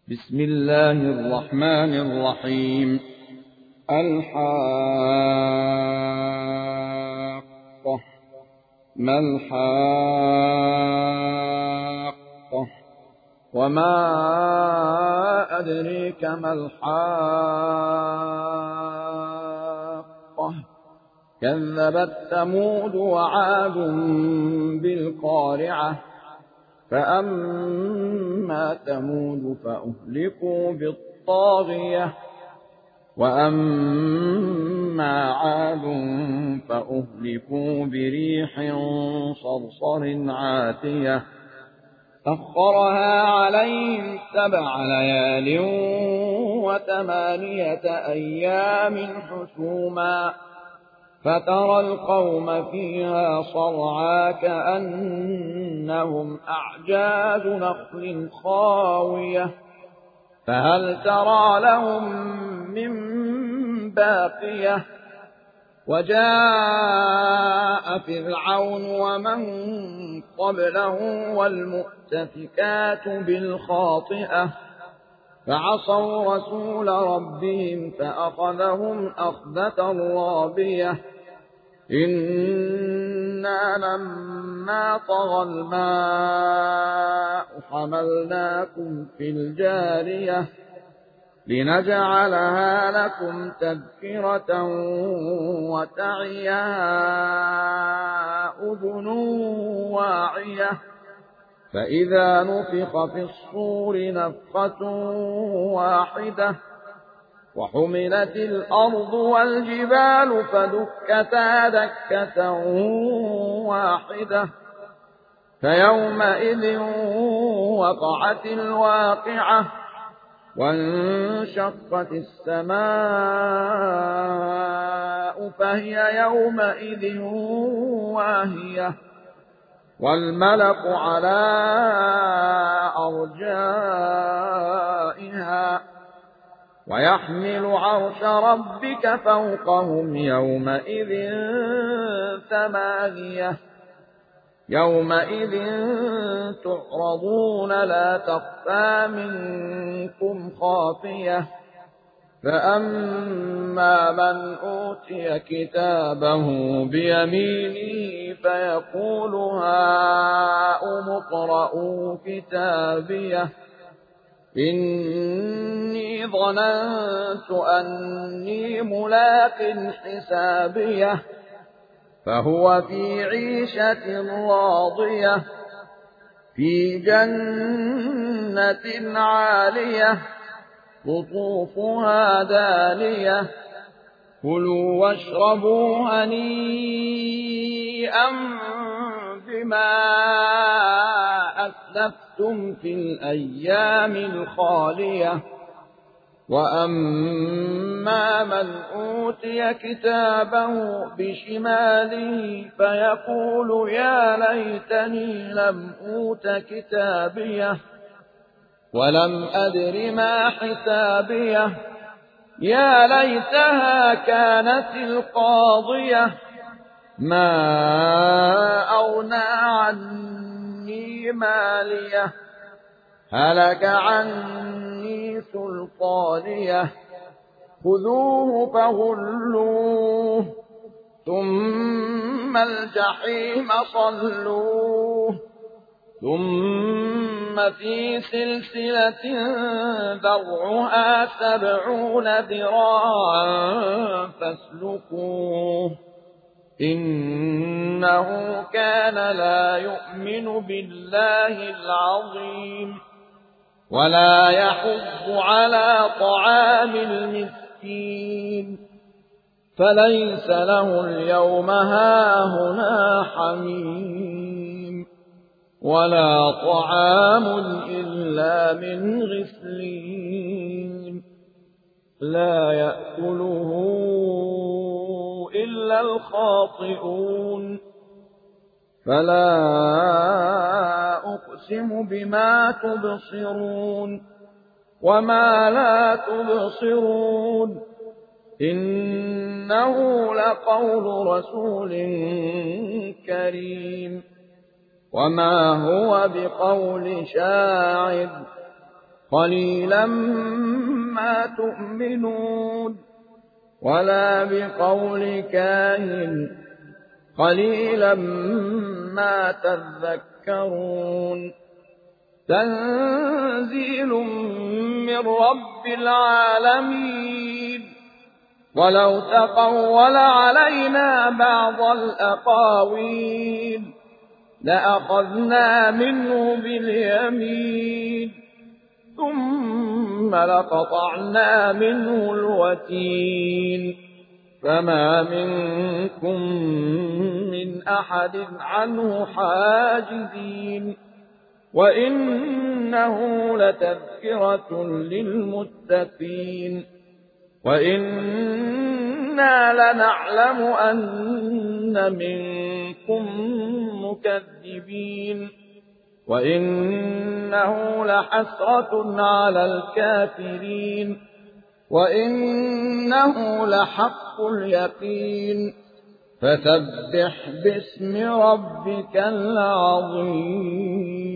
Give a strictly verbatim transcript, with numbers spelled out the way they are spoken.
بسم الله الرحمن الرحيم. الحاقة ما الحاقة وما أدريك ما الحاقة كذبت ثمود وعاد بالقارعة فأما ثمود فأهلكوا بالطاغية وأما عاد فأهلكوا بريح صرصر عاتية سخرها عليهم سبع ليال وثمانية أيام حسوما فترى القوم فيها صرعا كأنهم أعجاز نخل خاوية فهل ترى لهم من باقية وجاء فرعون ومن قبله والمؤتفكات بالخاطئة فعصوا رسول ربهم فأخذهم أخذة رابية إنا لما طغى الماء حملناكم في الجارية لنجعلها لكم تذكرة وتعيها أذن واعية فإذا نفخ في الصور نفخة واحدة وحملت الأرض والجبال فدكتا دكة واحدة فيومئذ وقعت الواقعة وانشقت السماء فهي يومئذ واهية والملك على أرجائها ويحمل عرش ربك فوقهم يومئذ ثمانية يومئذ تعرضون لا تخفى منكم خافية فأما من أوتي كتابه بيمينه فيقول هاؤم اقرءوا كتابيه إني ظننت أني ملاق حسابيه فهو في عيشة راضية في جنة عالية قطوفها دانية كلوا واشربوا هنيئا بما أسلفتم في الأيام الخالية وأما من أوتي كتابه بشماله فيقول يا ليتني لم أوت كتابيه ولم أدر ما حسابيه يا ليتها كانت القاضية ما أغنى عني ماليه هلك عني سلطانيه خذوه فغلوه ثم الجحيم صلوه ثم في سلسلة ذرعها سبعون ذراعا فاسلكوه إنه كان لا يؤمن بالله العظيم ولا يحض على طعام المسكين فليس له اليوم هاهنا حميم ولا طعام إلا من غسلين لا يأكله إلا الخاطئون فلا أقسم بما تبصرون وما لا تبصرون إنه لقول رسول كريم وما هو بقول شاعر قليلا ما تؤمنون ولا بقول كاهن قليلا ما تذكرون تنزيل من رب العالمين ولو تقول علينا بعض الأقاويل لأخذنا منه باليمين ثم لقطعنا منه الوتين فما منكم من أحد عنه حاجزين وإنه لتذكرة للمتقين وإنا لنعلم أن منكم مكذبين وإنه لحسرة على الكافرين وإنه لحق اليقين فسبح باسم ربك العظيم.